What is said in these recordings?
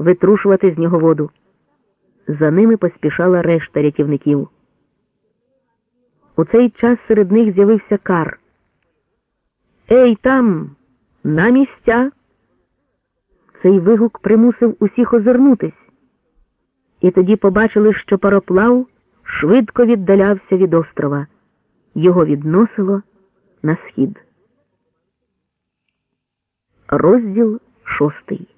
витрушувати з нього воду. За ними поспішала решта рятівників. У цей час серед них з'явився Кар. «Ей, там! На місця!» Цей вигук примусив усіх озирнутись. І тоді побачили, що пароплав швидко віддалявся від острова. Його відносило на схід. Розділ 6.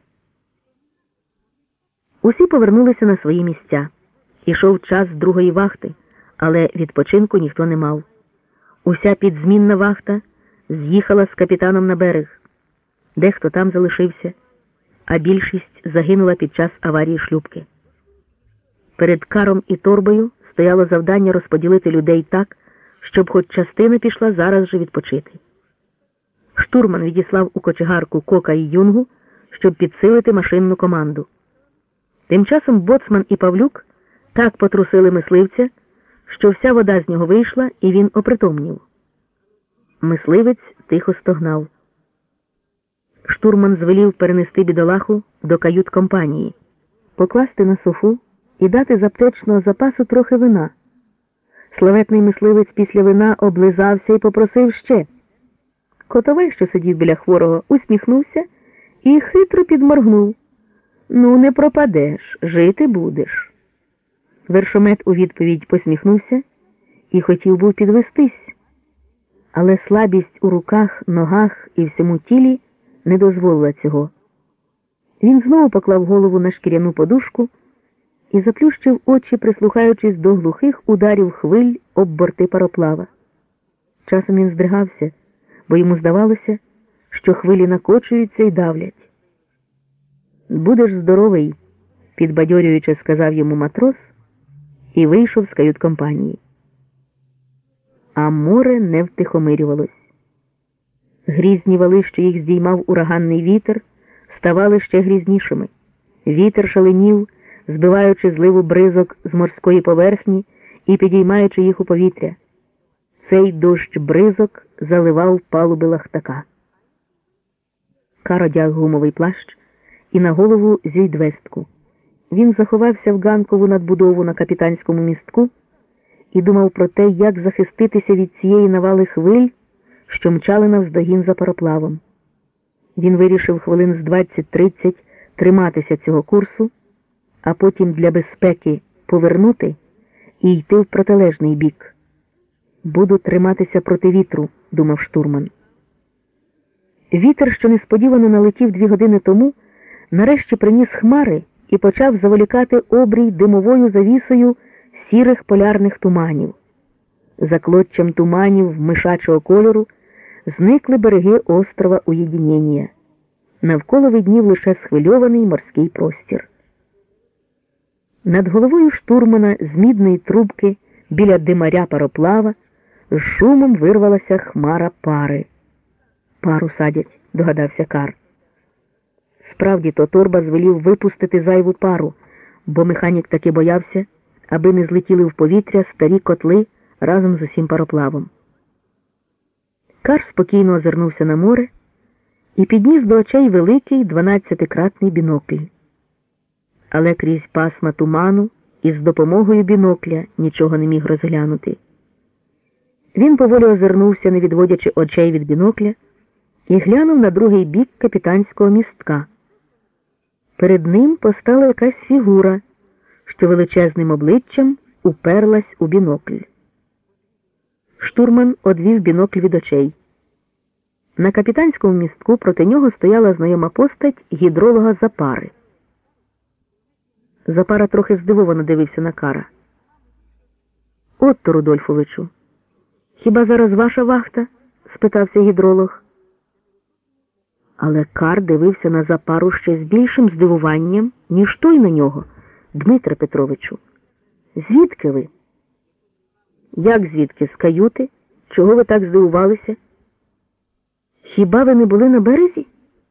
Усі повернулися на свої місця. Ішов час другої вахти, але відпочинку ніхто не мав. Уся підзмінна вахта з'їхала з капітаном на берег. Дехто там залишився, а більшість загинула під час аварії шлюпки. Перед Каром і Торбою стояло завдання розподілити людей так, щоб хоч частина пішла зараз же відпочити. Штурман відіслав у кочегарку Кока і Юнгу, щоб підсилити машинну команду. Тим часом боцман і Павлюк так потрусили мисливця, що вся вода з нього вийшла, і він опритомнів. Мисливець тихо стогнав. Штурман звелів перенести бідолаху до кают-компанії, покласти на софу і дати з аптечного запасу трохи вина. Славетний мисливець після вина облизався і попросив ще. Котовий, що сидів біля хворого, усміхнувся і хитро підморгнув. «Ну, не пропадеш, жити будеш». Вершомет у відповідь посміхнувся і хотів був підвестись, але слабість у руках, ногах і всьому тілі не дозволила цього. Він знову поклав голову на шкіряну подушку і заплющив очі, прислухаючись до глухих ударів хвиль об борти пароплава. Часом він здригався, бо йому здавалося, що хвилі накочуються і давлять. «Будеш здоровий», – підбадьорюючи сказав йому матрос і вийшов з кают-компанії. А море не втихомирювалось. Грізні вали, що їх здіймав ураганний вітер, ставали ще грізнішими. Вітер шаленів, збиваючи зливу бризок з морської поверхні і підіймаючи їх у повітря. Цей дощ бризок заливав палуби лахтака. Кар одяг гумовий плащ і на голову зюйдвестку. Він заховався в ганкову надбудову на капітанському містку і думав про те, як захиститися від цієї навали хвиль, що мчали навздогін за пароплавом. Він вирішив хвилин з 20-30 триматися цього курсу, а потім для безпеки повернути і йти в протилежний бік. «Буду триматися проти вітру», – думав штурман. Вітер, що несподівано налетів 2 години тому, нарешті приніс хмари і почав заволікати обрій димовою завісою сірих полярних туманів. За клоччям туманів мишачого кольору зникли береги острова Уєдінєння. Навколо виднів лише схвильований морський простір. Над головою штурмана з мідної трубки біля димаря пароплава з шумом вирвалася хмара пари. «Пару садять», – догадався Кар. Справді, то Торба звелів випустити зайву пару, бо механік таки боявся, аби не злетіли в повітря старі котли разом з усім пароплавом. Кар спокійно озирнувся на море і підніс до очей великий 12-кратний бінокль. Але крізь пасма туману і з допомогою бінокля нічого не міг розглянути. Він поволі озирнувся, не відводячи очей від бінокля, і глянув на другий бік капітанського містка. Перед ним постала якась фігура, що величезним обличчям уперлась у бінокль. Штурман одвів бінокль від очей. На капітанському містку проти нього стояла знайома постать гідролога Запари. Запара трохи здивовано дивився на Кара. «Отто Рудольфовичу, хіба зараз ваша вахта?» – спитався гідролог. Але Кар дивився на Запару ще з більшим здивуванням, ніж той на нього. «Дмитре Петровичу, звідки ви?» «Як звідки? З каюти? Чого ви так здивувалися? Хіба ви не були на березі?»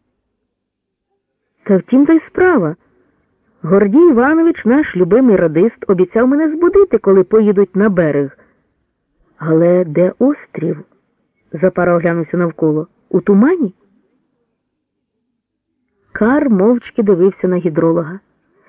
«Та втім, та й справа. Гордій Іванович, наш любимий радист, обіцяв мене збудити, коли поїдуть на берег. Але де острів?» Запара оглянувся навколо. «У тумані?» Кар мовчки дивився на гідролога.